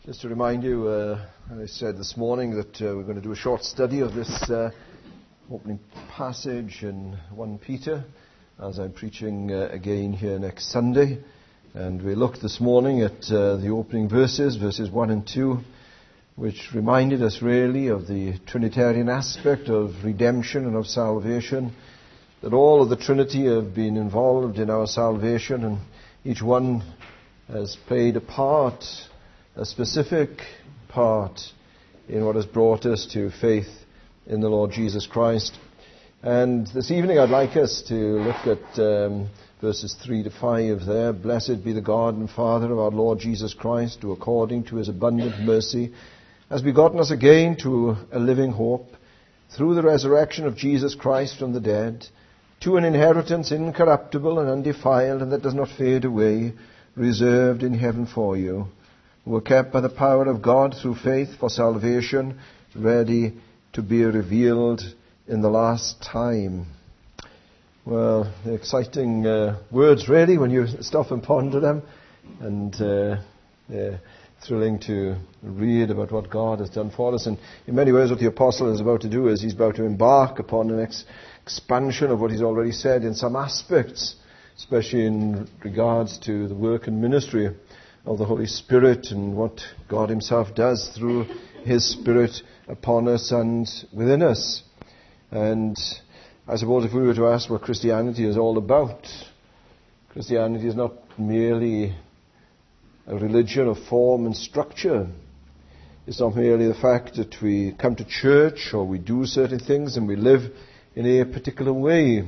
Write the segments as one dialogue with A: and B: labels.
A: Just to remind you, I said this morning that we're going to do a short study of this opening passage in 1 Peter, as I'm preaching again here next Sunday. And we looked this morning at the opening verses 1 and 2, which reminded us really of the Trinitarian aspect of redemption and of salvation, that all of the Trinity have been involved in our salvation, and each one has played a part, a specific part, in what has brought us to faith in the Lord Jesus Christ. And this evening I'd like us to look at verses 3 to 5 there. Blessed be the God and Father of our Lord Jesus Christ, who according to his abundant mercy has begotten us again to a living hope, through the resurrection of Jesus Christ from the dead, to an inheritance incorruptible and undefiled, and that does not fade away, reserved in heaven for you, who are kept by the power of God through faith for salvation, ready to be revealed in the last time. Well, exciting words really when you stop and ponder them, and thrilling to read about what God has done for us. And in many ways what the apostle is about to do is he's about to embark upon an expansion of what he's already said in some aspects, especially in regards to the work and ministry of the Holy Spirit and what God himself does through his Spirit upon us and within us. And I suppose if we were to ask what Christianity is all about, Christianity is not merely a religion of form and structure. It's not merely the fact that we come to church or we do certain things and we live in a particular way.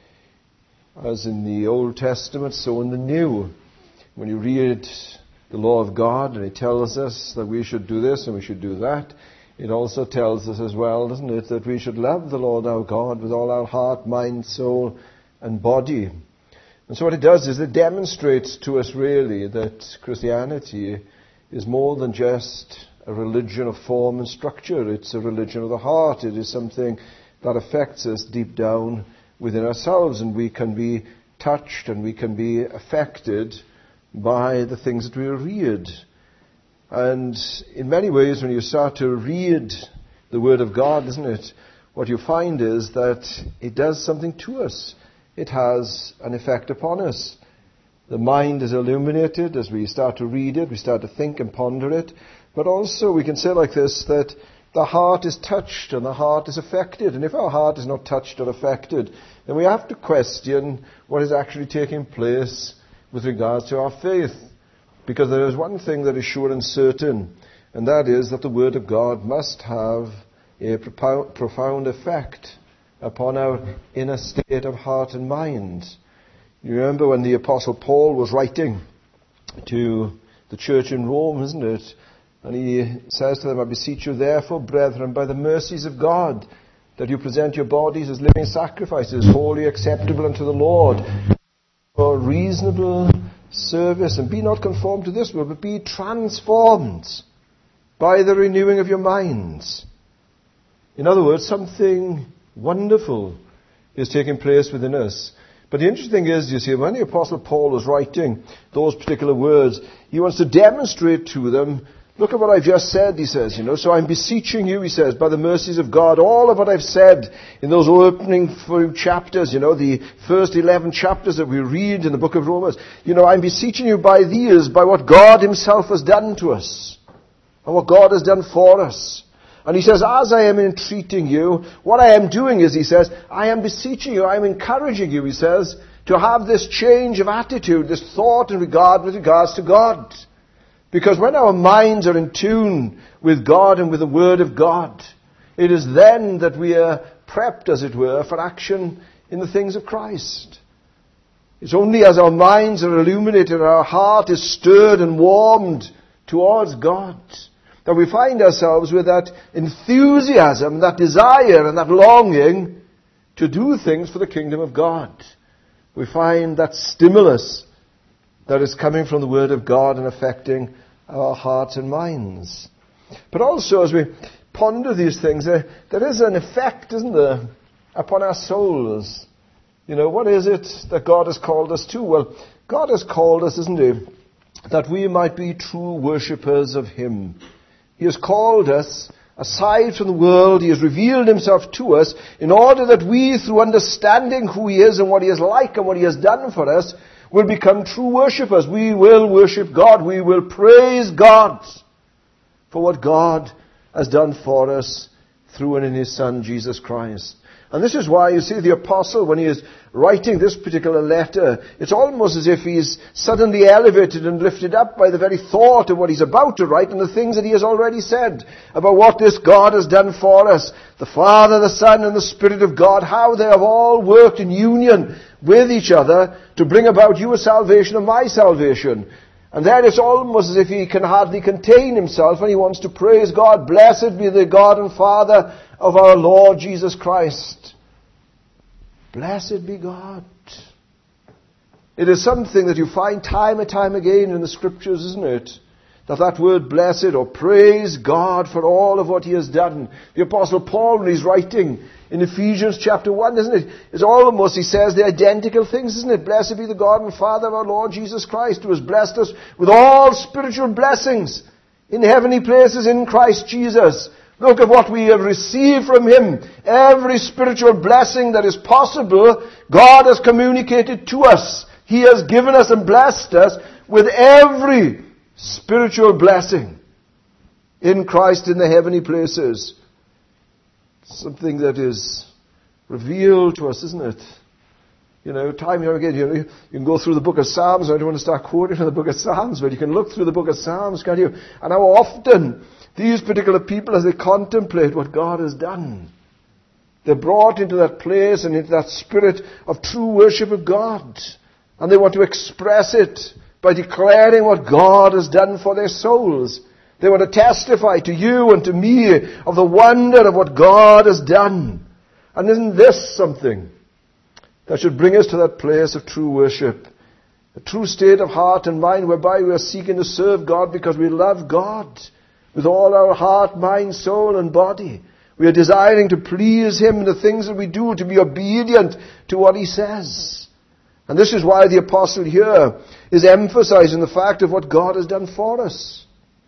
A: As in the Old Testament, so in the New. When you read the law of God and it tells us that we should do this and we should do that, it also tells us as well, doesn't it, that we should love the Lord our God with all our heart, mind, soul and body. And so what it does is it demonstrates to us really that Christianity is more than just a religion of form and structure. It's a religion of the heart. It is something that affects us deep down within ourselves, and we can be touched and we can be affected by the things that we read. And in many ways, when you start to read the Word of God, isn't it, what you find is that it does something to us. It has an effect upon us. The mind is illuminated as we start to read it, we start to think and ponder it. But also we can say like this, that the heart is touched and the heart is affected. And if our heart is not touched or affected, then we have to question what is actually taking place with regards to our faith. Because there is one thing that is sure and certain, and that is that the Word of God must have a profound effect upon our inner state of heart and mind. You remember when the Apostle Paul was writing to the church in Rome, isn't it? And he says to them, I beseech you therefore, brethren, by the mercies of God, that you present your bodies as living sacrifices, wholly acceptable unto the Lord, for reasonable service, and be not conformed to this world, but be transformed by the renewing of your minds. In other words, something wonderful is taking place within us. But the interesting thing is, you see, when the Apostle Paul was writing those particular words, he wants to demonstrate to them, look at what I've just said, he says, so I'm beseeching you, he says, by the mercies of God, all of what I've said in those opening few chapters, the first 11 chapters that we read in the book of Romans, I'm beseeching you by these, by what God himself has done to us, and what God has done for us. And he says, as I am entreating you, what I am doing is, he says, I am beseeching you, I am encouraging you, he says, to have this change of attitude, this thought and regard with regards to God. Because when our minds are in tune with God and with the Word of God, it is then that we are prepped, as it were, for action in the things of Christ. It's only as our minds are illuminated and our heart is stirred and warmed towards God that we find ourselves with that enthusiasm, that desire and that longing to do things for the kingdom of God. We find that stimulus that is coming from the Word of God and affecting our hearts and minds. But also as we ponder these things, there is an effect, isn't there, upon our souls. What is it that God has called us to? Well, God has called us, isn't he, that we might be true worshippers of Him. He has called us aside from the world. He has revealed Himself to us in order that we, through understanding who He is and what He is like and what He has done for us, will become true worshippers. We will worship God. We will praise God for what God has done for us through and in His Son, Jesus Christ. And this is why you see the apostle, when he is writing this particular letter, it's almost as if he's suddenly elevated and lifted up by the very thought of what he's about to write and the things that he has already said about what this God has done for us. The Father, the Son, and the Spirit of God, how they have all worked in union with each other to bring about your salvation and my salvation. And then it's almost as if he can hardly contain himself and he wants to praise God. Blessed be the God and Father of our Lord Jesus Christ. Blessed be God. It is something that you find time and time again in the Scriptures, isn't it? That word blessed or praise God for all of what He has done. The Apostle Paul, when he's writing in Ephesians chapter 1, isn't it? It's almost, he says, the identical things, isn't it? Blessed be the God and Father of our Lord Jesus Christ, who has blessed us with all spiritual blessings in heavenly places in Christ Jesus. Look at what we have received from Him. Every spiritual blessing that is possible, God has communicated to us. He has given us and blessed us with every spiritual blessing in Christ in the heavenly places. Something that is revealed to us, isn't it? You know, time here again, you can go through the book of Psalms. I don't want to start quoting from the book of Psalms, but you can look through the book of Psalms, can't you? And how often these particular people, as they contemplate what God has done, they're brought into that place and into that spirit of true worship of God. And they want to express it by declaring what God has done for their souls. They want to testify to you and to me of the wonder of what God has done. And isn't this something that should bring us to that place of true worship? A true state of heart and mind whereby we are seeking to serve God because we love God with all our heart, mind, soul and body. We are desiring to please Him in the things that we do, to be obedient to what He says. And this is why the apostle here is emphasizing the fact of what God has done for us.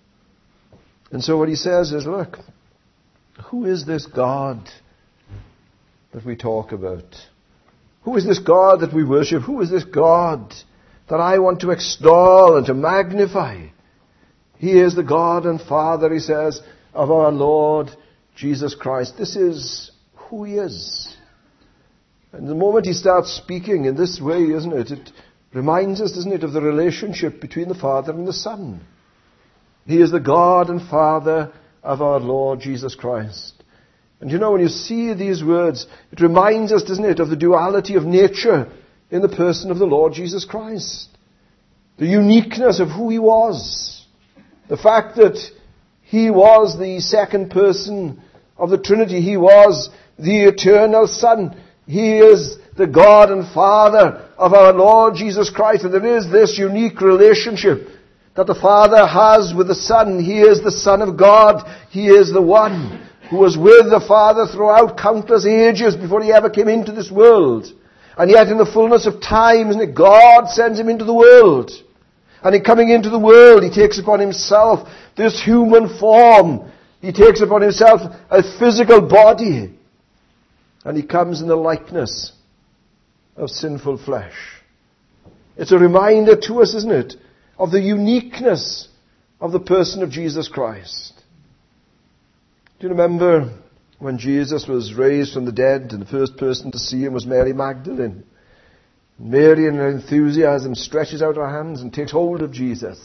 A: And so what he says is, look, who is this God that we talk about? Who is this God that we worship? Who is this God that I want to extol and to magnify? He is the God and Father, he says, of our Lord Jesus Christ. This is who He is. And the moment he starts speaking in this way, isn't it? It reminds us, doesn't it, of the relationship between the Father and the Son. He is the God and Father of our Lord Jesus Christ. And you know, when you see these words, it reminds us, doesn't it, of the duality of nature in the person of the Lord Jesus Christ. The uniqueness of who He was. The fact that He was the second person of the Trinity. He was the eternal Son. He is the God and Father of our Lord Jesus Christ. And there is this unique relationship that the Father has with the Son. He is the Son of God. He is the one who was with the Father throughout countless ages before He ever came into this world. And yet in the fullness of time, isn't it, God sends Him into the world. And in coming into the world, He takes upon Himself this human form. He takes upon Himself a physical body. And He comes in the likeness of sinful flesh. It's a reminder to us, isn't it, of the uniqueness of the person of Jesus Christ. Do you remember when Jesus was raised from the dead and the first person to see Him was Mary Magdalene? Mary, in her enthusiasm, stretches out her hands and takes hold of Jesus.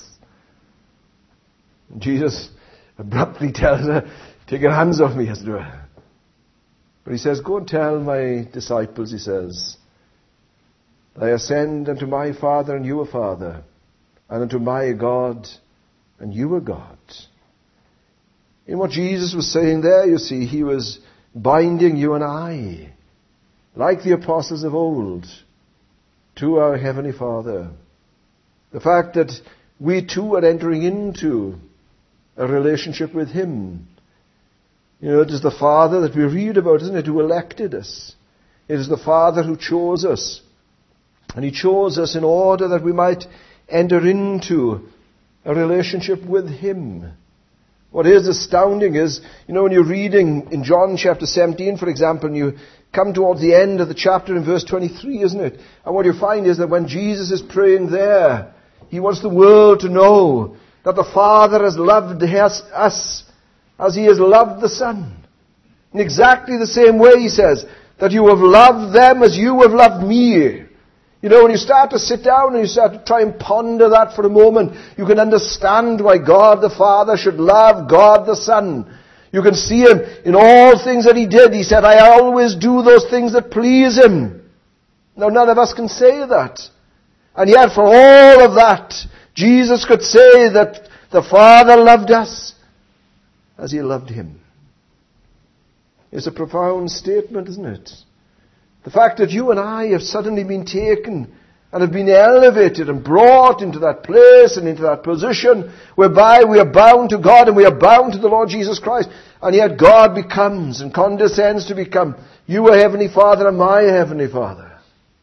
A: And Jesus abruptly tells her, take your hands off me, as it were. But He says, go and tell my disciples, He says, I ascend unto my Father and your Father, and unto my God and your God. In what Jesus was saying there, you see, He was binding you and I, like the apostles of old, to our Heavenly Father. The fact that we too are entering into a relationship with Him. You know, it is the Father that we read about, isn't it, who elected us. It is the Father who chose us. And He chose us in order that we might enter into a relationship with Him. What is astounding is, when you're reading in John chapter 17, for example, and you come towards the end of the chapter in verse 23, isn't it? And what you find is that when Jesus is praying there, He wants the world to know that the Father has loved us as He has loved the Son. In exactly the same way, He says, that you have loved them as you have loved me. When you start to sit down and you start to try and ponder that for a moment, you can understand why God the Father should love God the Son. You can see Him in all things that He did. He said, I always do those things that please Him. Now, none of us can say that. And yet, for all of that, Jesus could say that the Father loved us as He loved Him. It's a profound statement, isn't it? The fact that you and I have suddenly been taken and have been elevated and brought into that place and into that position whereby we are bound to God and we are bound to the Lord Jesus Christ. And yet God becomes and condescends to become your Heavenly Father and my Heavenly Father.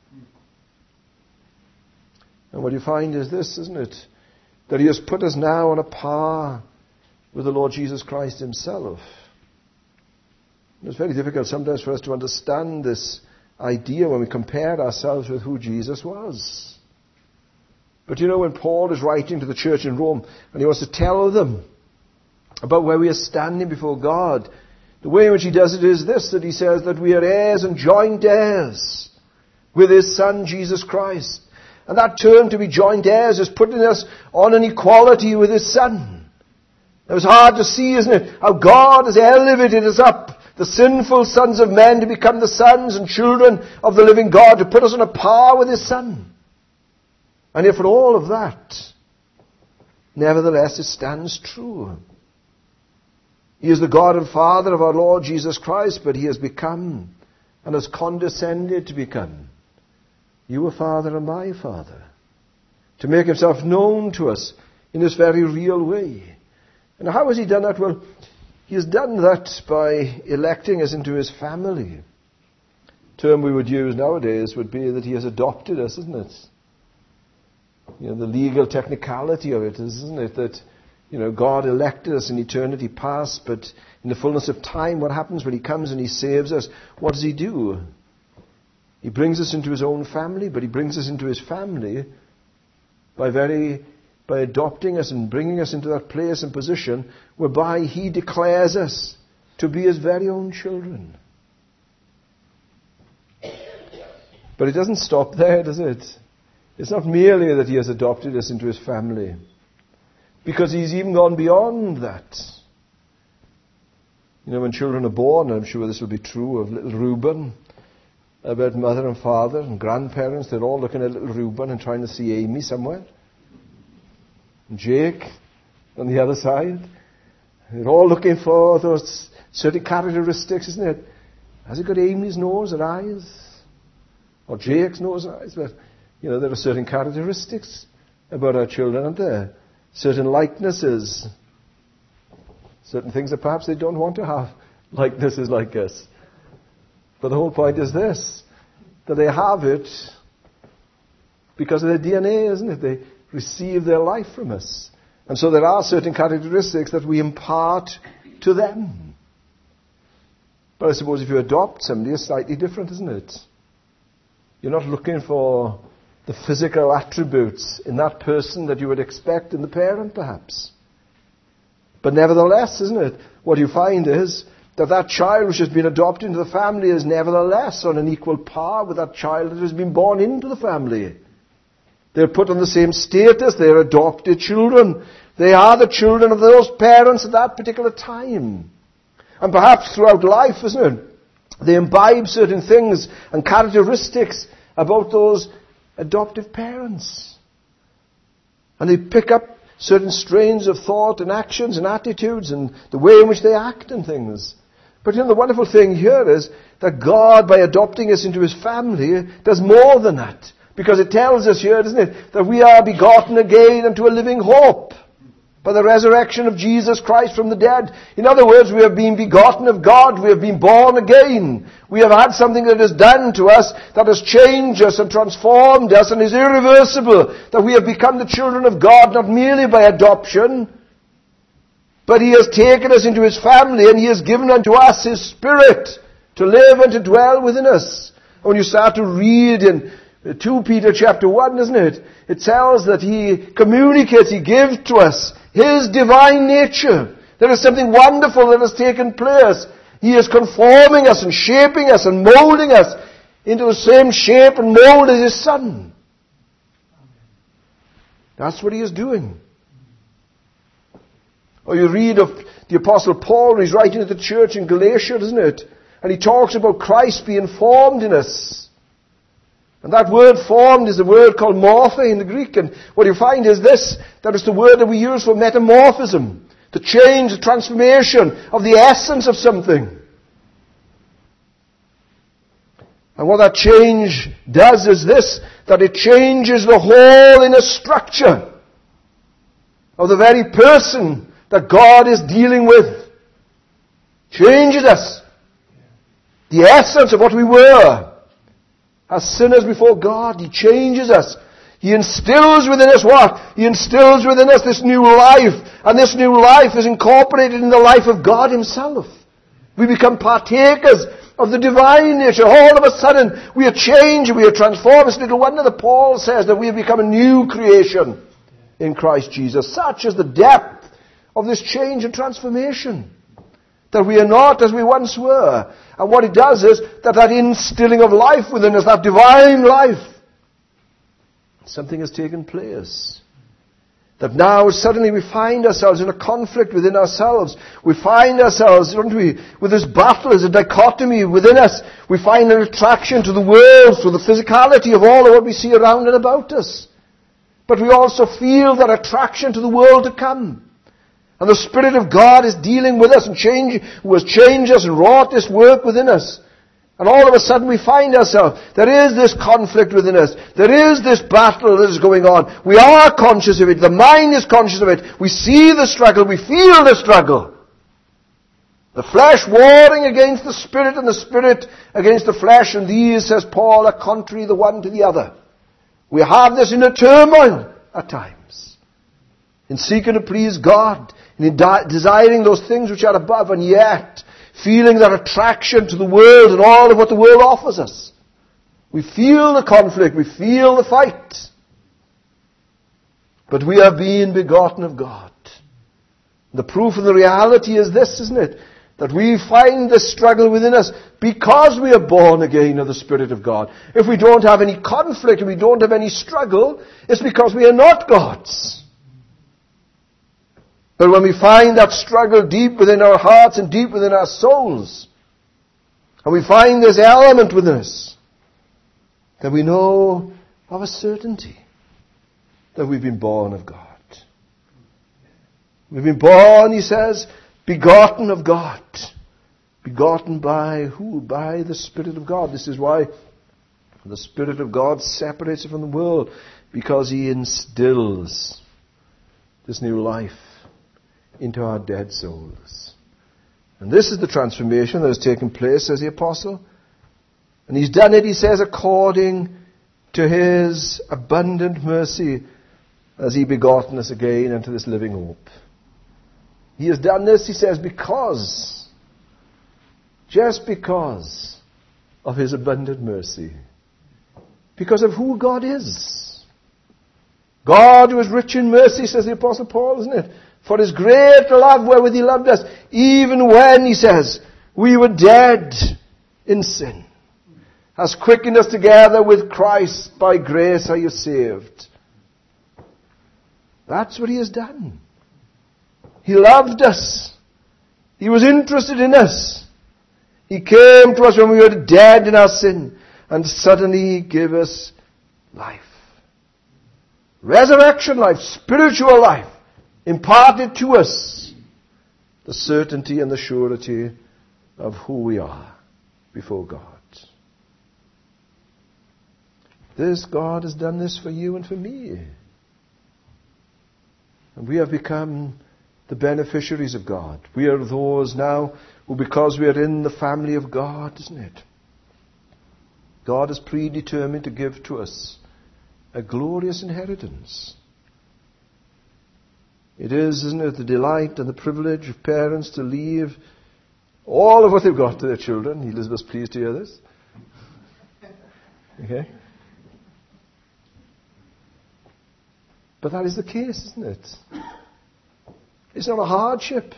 A: And what you find is this, isn't it? That He has put us now on a par with the Lord Jesus Christ Himself. It's very difficult sometimes for us to understand this idea when we compare ourselves with who Jesus was. But when Paul is writing to the church in Rome and he wants to tell them about where we are standing before God, the way in which he does it is this, that he says that we are heirs and joint heirs with His Son Jesus Christ. And that term to be joint heirs is putting us on an equality with His Son. It was hard to see, isn't it, how God has elevated us up, the sinful sons of men, to become the sons and children of the living God, to put us on a par with His Son. And yet for all of that, nevertheless it stands true. He is the God and Father of our Lord Jesus Christ, but He has become and has condescended to become your Father and my Father, to make Himself known to us in this very real way. And how has He done that? Well, He has done that by electing us into His family. The term we would use nowadays would be that He has adopted us, isn't it? The legal technicality of it is, isn't it, that God elected us in eternity past, but in the fullness of time, what happens when He comes and He saves us? What does He do? He brings us into His own family, but He brings us into His family by adopting us and bringing us into that place and position whereby He declares us to be His very own children. But it doesn't stop there, does it? It's not merely that He has adopted us into His family, because He's even gone beyond that. When children are born, and I'm sure this will be true of little Reuben, about mother and father and grandparents, they're all looking at little Reuben and trying to see Amy somewhere. And Jake on the other side. They're all looking for those certain characteristics, isn't it? Has he got Amy's nose or eyes? Or Jake's nose or eyes? But, there are certain characteristics about our children, aren't there? Certain likenesses. Certain things that perhaps they don't want to have likenesses like us. But the whole point is this, that they have it because of their DNA, isn't it? They receive their life from us. And so there are certain characteristics that we impart to them. But I suppose if you adopt somebody, it's slightly different, isn't it? You're not looking for the physical attributes in that person that you would expect in the parent, perhaps. But nevertheless, isn't it, what you find is that child which has been adopted into the family is nevertheless on an equal par with that child that has been born into the family. They're put on the same status. They're adopted children. They are the children of those parents at that particular time. And perhaps throughout life, isn't it, they imbibe certain things and characteristics about those adoptive parents. And they pick up certain strains of thought and actions and attitudes and the way in which they act and things. But the wonderful thing here is that God, by adopting us into His family, does more than that. Because it tells us here, doesn't it, that we are begotten again unto a living hope by the resurrection of Jesus Christ from the dead. In other words, we have been begotten of God. We have been born again. We have had something that is done to us, that has changed us and transformed us and is irreversible. That we have become the children of God, not merely by adoption, but He has taken us into His family and He has given unto us His Spirit to live and to dwell within us. When you start to read in 2 Peter chapter 1, isn't it? It tells that He communicates, He gives to us His divine nature. There is something wonderful that has taken place. He is conforming us and shaping us and molding us into the same shape and mold as His Son. That's what He is doing. Or you read of the Apostle Paul, he's writing to the church in Galatia, isn't it? And he talks about Christ being formed in us. And that word formed is a word called morphe in the Greek. And what you find is this, that is the word that we use for metamorphism. The change, the transformation of the essence of something. And what that change does is this, that it changes the whole inner structure of the very person that God is dealing with. Changes us. The essence of what we were as sinners before God. He changes us. He instills within us what? He instills within us this new life. And this new life is incorporated in the life of God Himself. We become partakers of the divine nature. All of a sudden, we are changed, we are transformed. It's little wonder that Paul says that we have become a new creation in Christ Jesus. Such is the depth of this change and transformation. That we are not as we once were. And what it does is that instilling of life within us, that divine life, something has taken place. That now suddenly we find ourselves in a conflict within ourselves. We find ourselves, don't we, with this battle as a dichotomy within us. We find an attraction to the world through the physicality of all of what we see around and about us. But we also feel that attraction to the world to come. And the Spirit of God is dealing with us and who has changed us and wrought this work within us. And all of a sudden we find ourselves, there is this conflict within us. There is this battle that is going on. We are conscious of it. The mind is conscious of it. We see the struggle. We feel the struggle. The flesh warring against the Spirit and the Spirit against the flesh. And these, says Paul, are contrary the one to the other. We have this inner turmoil at times. In seeking to please God. In desiring those things which are above, and yet feeling that attraction to the world and all of what the world offers us. We feel the conflict, we feel the fight. But we are being begotten of God. The proof and the reality is this, isn't it? That we find this struggle within us because we are born again of the Spirit of God. If we don't have any conflict and we don't have any struggle, it's because we are not God's. But when we find that struggle deep within our hearts and deep within our souls, and we find this element within us, then we know of a certainty that we've been born of God. We've been born, he says, begotten of God. Begotten by who? By the Spirit of God. This is why the Spirit of God separates it from the world, because He instills this new life into our dead souls. And this is the transformation that has taken place, says the Apostle. And He's done it, he says, according to His abundant mercy, as He begotten us again unto this living hope. He has done this, he says, just because of His abundant mercy. Because of who God is. God who is rich in mercy, says the Apostle Paul, isn't it? For His great love wherewith He loved us, even when, he says, we were dead in sin, has quickened us together with Christ. By grace are you saved. That's what He has done. He loved us. He was interested in us. He came to us when we were dead in our sin, and suddenly He gave us life. Resurrection life, spiritual life, imparted to us the certainty and the surety of who we are before God. This God has done this for you and for me. And we have become the beneficiaries of God. We are those now who, because we are in the family of God, isn't it? God is predetermined to give to us a glorious inheritance. It is, isn't it, the delight and the privilege of parents to leave all of what they've got to their children. Elizabeth's pleased to hear this. Okay? But that is the case, isn't it? It's not a hardship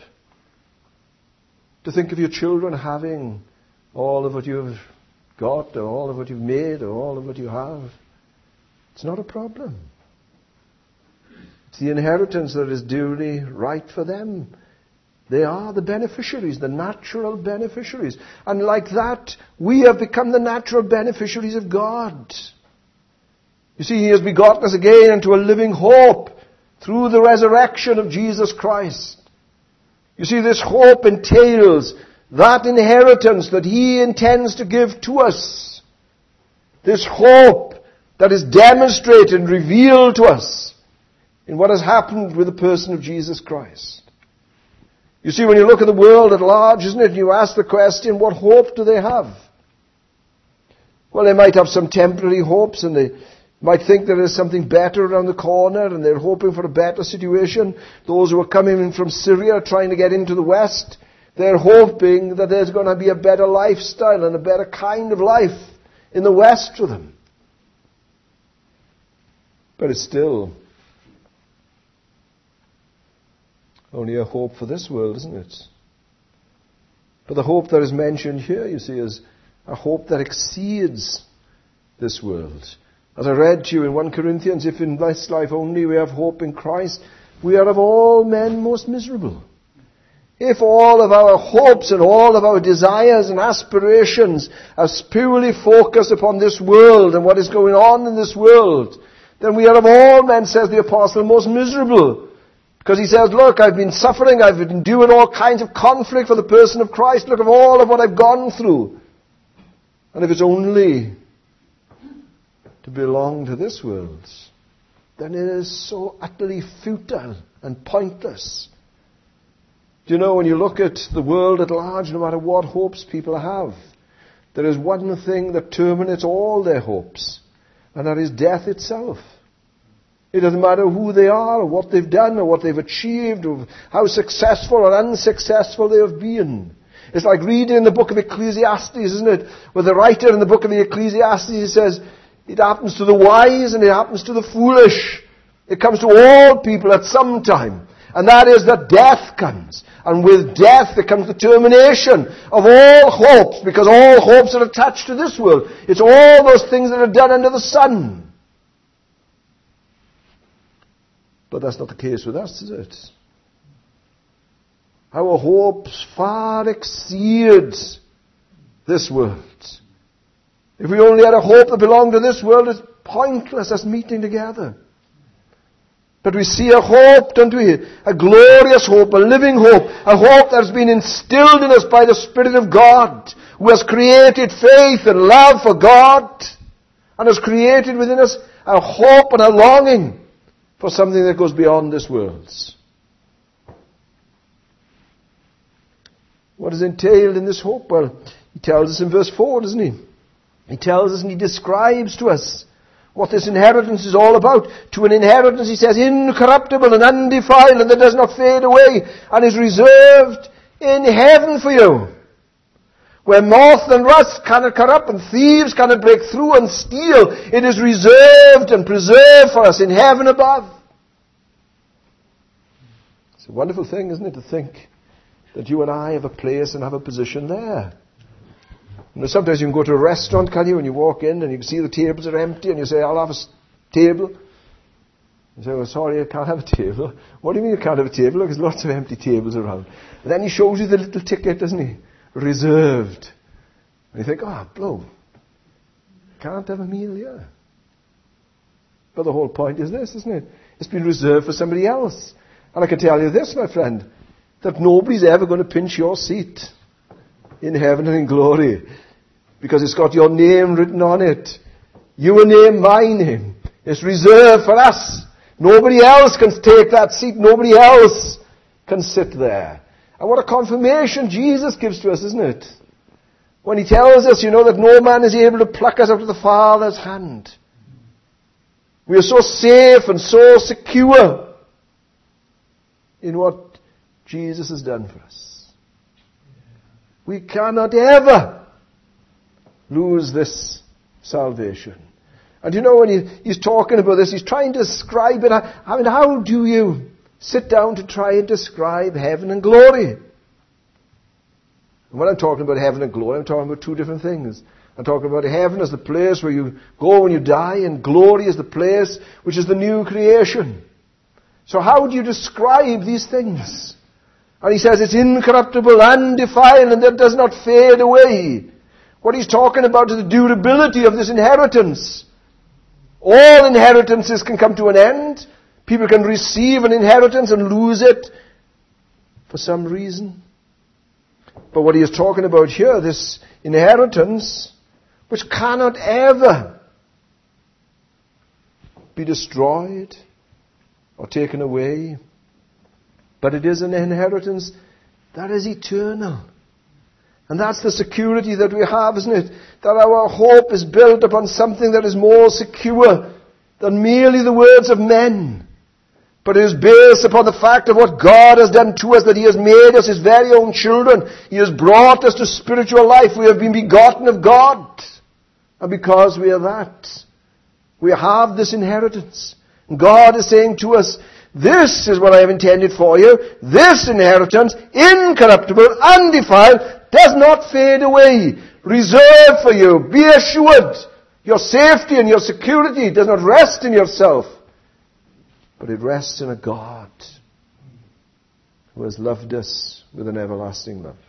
A: to think of your children having all of what you've got, or all of what you've made, or all of what you have. It's not a problem. It's the inheritance that is duly right for them. They are the beneficiaries, the natural beneficiaries. And like that, we have become the natural beneficiaries of God. You see, He has begotten us again into a living hope through the resurrection of Jesus Christ. You see, this hope entails that inheritance that He intends to give to us. This hope that is demonstrated and revealed to us in what has happened with the person of Jesus Christ. You see, when you look at the world at large, isn't it, you ask the question, what hope do they have? Well, they might have some temporary hopes, and they might think there is something better around the corner, and they're hoping for a better situation. Those who are coming in from Syria trying to get into the West, they're hoping that there's going to be a better lifestyle and a better kind of life in the West for them. But it's still only a hope for this world, isn't it? But the hope that is mentioned here, you see, is a hope that exceeds this world. As I read to you in 1 Corinthians, if in this life only we have hope in Christ, we are of all men most miserable. If all of our hopes and all of our desires and aspirations are purely focused upon this world and what is going on in this world, then we are of all men, says the apostle, most miserable. Because he says, look, I've been suffering, I've been enduring all kinds of conflict for the person of Christ. Look at all of what I've gone through. And if it's only to belong to this world, then it is so utterly futile and pointless. Do you know, when you look at the world at large, no matter what hopes people have, there is one thing that terminates all their hopes, and that is death itself. It doesn't matter who they are, or what they've done, or what they've achieved, or how successful or unsuccessful they have been. It's like reading in the book of Ecclesiastes, isn't it? Where the writer in the book of the Ecclesiastes says, it happens to the wise and it happens to the foolish. It comes to all people at some time. And that is that death comes. And with death there comes the termination of all hopes, because all hopes are attached to this world. It's all those things that are done under the sun. But that's not the case with us, is it? Our hopes far exceed this world. If we only had a hope that belonged to this world, it's pointless us meeting together. But we see a hope, don't we? A glorious hope, a living hope, a hope that has been instilled in us by the Spirit of God, who has created faith and love for God, and has created within us a hope and a longing for something that goes beyond this world. What is entailed in this hope? Well, he tells us in verse 4, doesn't he? He tells us and he describes to us what this inheritance is all about. To an inheritance, he says, incorruptible and undefiled, and that does not fade away, and is reserved in heaven for you, where moth and rust cannot corrupt, and thieves cannot break through and steal. It is reserved and preserved for us in heaven above. It's a wonderful thing, isn't it, to think that you and I have a place and have a position there. You know, sometimes you can go to a restaurant, can you, and you walk in and you can see the tables are empty, and you say, I'll have a table. You say, well, sorry, I can't have a table. What do you mean you can't have a table? Look, there's lots of empty tables around. And then he shows you the little ticket, doesn't he? Reserved. And you think, blow. Can't have a meal here. But the whole point is this, isn't it? It's been reserved for somebody else. And I can tell you this, my friend, that nobody's ever going to pinch your seat in heaven and in glory, because it's got your name written on it. Your name, my name. It's reserved for us. Nobody else can take that seat. Nobody else can sit there. And what a confirmation Jesus gives to us, isn't it? When he tells us, that no man is able to pluck us out of the Father's hand. We are so safe and so secure in what Jesus has done for us. We cannot ever lose this salvation. And when he's talking about this, he's trying to describe it. How do you sit down to try and describe heaven and glory? And when I'm talking about heaven and glory, I'm talking about two different things. I'm talking about heaven as the place where you go when you die, and glory as the place which is the new creation. So how do you describe these things? And he says it's incorruptible, undefiled, and that does not fade away. What he's talking about is the durability of this inheritance. All inheritances can come to an end. People can receive an inheritance and lose it for some reason. But what he is talking about here, this inheritance, which cannot ever be destroyed or taken away, but it is an inheritance that is eternal. And that's the security that we have, isn't it? That our hope is built upon something that is more secure than merely the words of men. But it is based upon the fact of what God has done to us, that He has made us His very own children. He has brought us to spiritual life. We have been begotten of God. And because we are that, we have this inheritance. And God is saying to us, this is what I have intended for you. This inheritance, incorruptible, undefiled, does not fade away. Reserved for you. Be assured. Your safety and your security does not rest in yourself, but it rests in a God who has loved us with an everlasting love.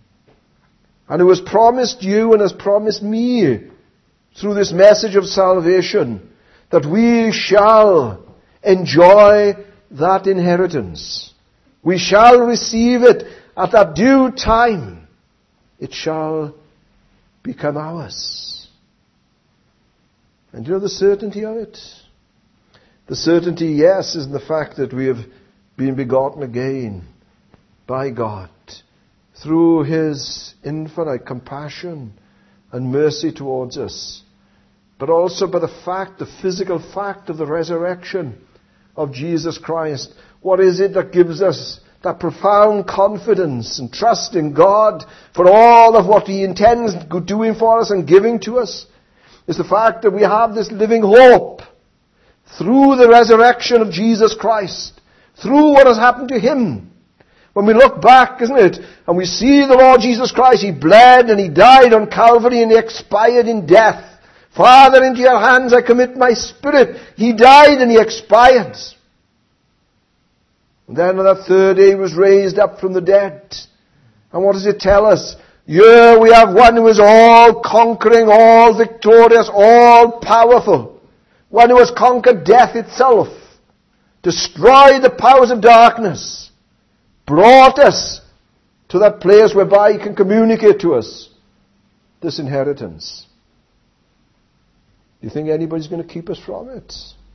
A: And who has promised you and has promised me through this message of salvation that we shall enjoy that inheritance. We shall receive it at that due time. It shall become ours. And the certainty of it? The certainty, yes, is in the fact that we have been begotten again by God through His infinite compassion and mercy towards us, but also by the physical fact of the resurrection of Jesus Christ. What is it that gives us that profound confidence and trust in God for all of what He intends doing for us and giving to us? Is the fact that we have this living hope through the resurrection of Jesus Christ, through what has happened to Him. When we look back, isn't it, and we see the Lord Jesus Christ, He bled and He died on Calvary and He expired in death. Father, into your hands I commit my spirit. He died and He expired. And then on that third day He was raised up from the dead. And what does it tell us? Here we have one who is all conquering, all victorious, all powerful. One who has conquered death itself, destroyed the powers of darkness, brought us to that place whereby He can communicate to us this inheritance. Do you think anybody's going to keep us from it?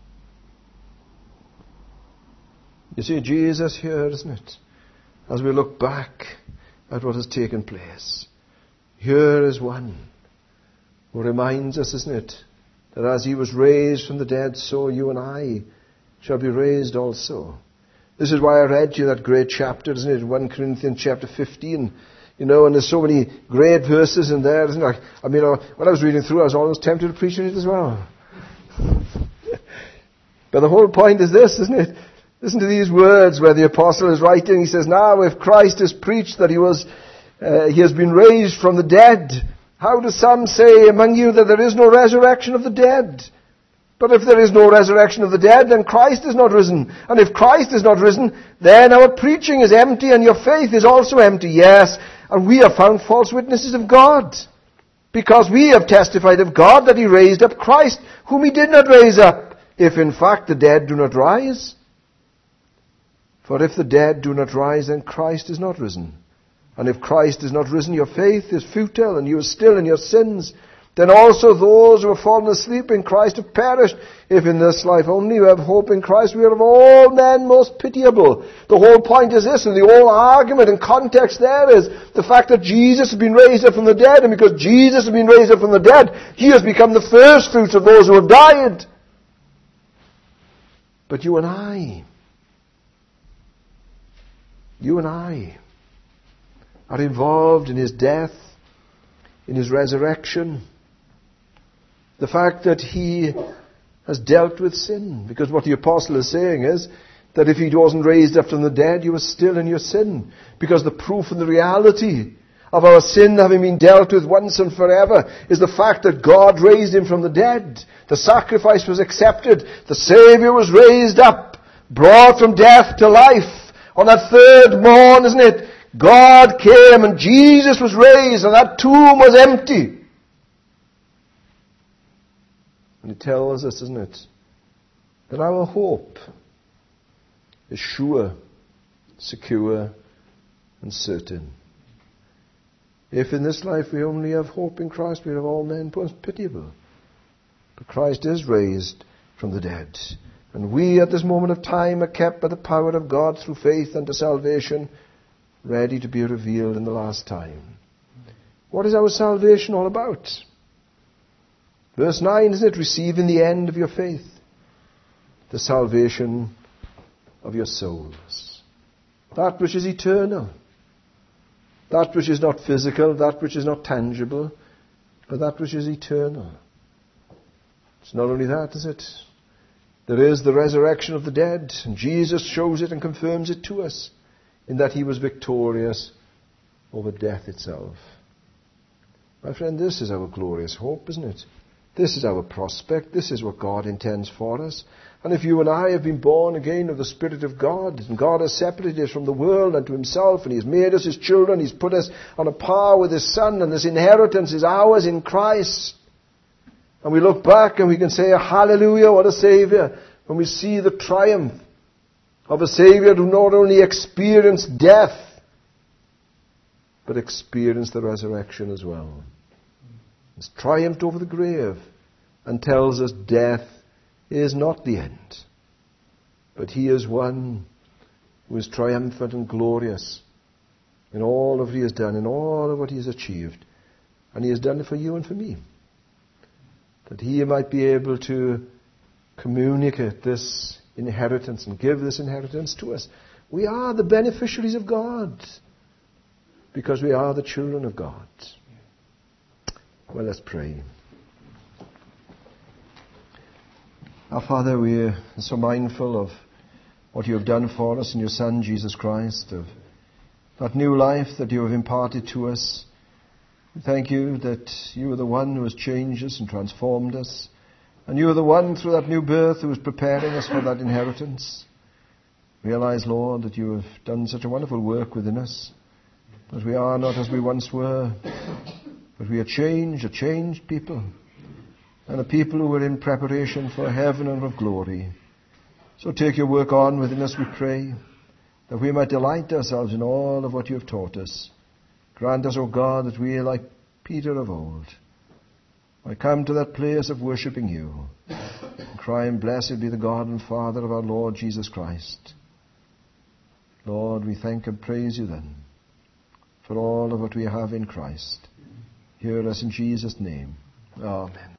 A: You see Jesus here, isn't it? As we look back at what has taken place, here is one who reminds us, isn't it, that as He was raised from the dead, so you and I shall be raised also. This is why I read to you that great chapter, isn't it? 1 Corinthians chapter 15. And there's so many great verses in there, isn't there? I mean, when I was reading through, I was almost tempted to preach it as well. But the whole point is this, isn't it? Listen to these words where the apostle is writing. He says, now if Christ is preached that He has been raised from the dead, how do some say among you that there is no resurrection of the dead? But if there is no resurrection of the dead, then Christ is not risen. And if Christ is not risen, then our preaching is empty and your faith is also empty. Yes, and we have found false witnesses of God, because we have testified of God that He raised up Christ, whom He did not raise up, if in fact the dead do not rise. For if the dead do not rise, then Christ is not risen. And if Christ is not risen, your faith is futile, and you are still in your sins. then also those who have fallen asleep in Christ have perished. If in this life only we have hope in Christ, we are of all men most pitiable. The whole point is this, and the whole argument and context there is the fact that Jesus has been raised up from the dead, and because Jesus has been raised up from the dead, He has become the first fruits of those who have died. But you and I are involved in His death, in His resurrection. The fact that He has dealt with sin. Because what the apostle is saying is that if He wasn't raised up from the dead, you were still in your sin. Because the proof and the reality of our sin having been dealt with once and forever is the fact that God raised Him from the dead. The sacrifice was accepted. The Savior was raised up, brought from death to life. On that third morn, isn't it? God came and Jesus was raised and that tomb was empty. And it tells us, isn't it, that our hope is sure, secure, and certain. If in this life we only have hope in Christ, we are of all men most pitiable. But Christ is raised from the dead. And we at this moment of time are kept by the power of God through faith unto salvation, ready to be revealed in the last time. What is our salvation all about? Verse 9, isn't it? Receiving the end of your faith, the salvation of your souls. That which is eternal. That which is not physical, that which is not tangible, but that which is eternal. It's not only that, is it? There is the resurrection of the dead, and Jesus shows it and confirms it to us, in that He was victorious over death itself. My friend, this is our glorious hope, isn't it? This is our prospect. This is what God intends for us. And if you and I have been born again of the Spirit of God, and God has separated us from the world unto Himself, and He has made us His children, He's put us on a par with His Son, and this inheritance is ours in Christ. And we look back and we can say, hallelujah, what a Saviour. When we see the triumph of a Saviour who not only experienced death, but experienced the resurrection as well. He's triumphed over the grave and tells us death is not the end. But He is one who is triumphant and glorious in all of what He has done, in all of what He has achieved. And He has done it for you and for me. That He might be able to communicate this inheritance and give this inheritance to us. We are the beneficiaries of God because we are the children of God. Well, let's pray. Our Father, we are so mindful of what You have done for us in Your Son, Jesus Christ, of that new life that You have imparted to us. We thank You that You are the one who has changed us and transformed us. And You are the one through that new birth who is preparing us for that inheritance. Realize, Lord, that You have done such a wonderful work within us, that we are not as we once were, but we are changed, a changed people, and a people who are in preparation for heaven and of glory. So take Your work on within us, we pray, that we might delight ourselves in all of what You have taught us. Grant us, O God, that we, like Peter of old, might come to that place of worshipping You, and crying, blessed be the God and Father of our Lord Jesus Christ. Lord, we thank and praise You then for all of what we have in Christ. Hear us in Jesus' name. Amen.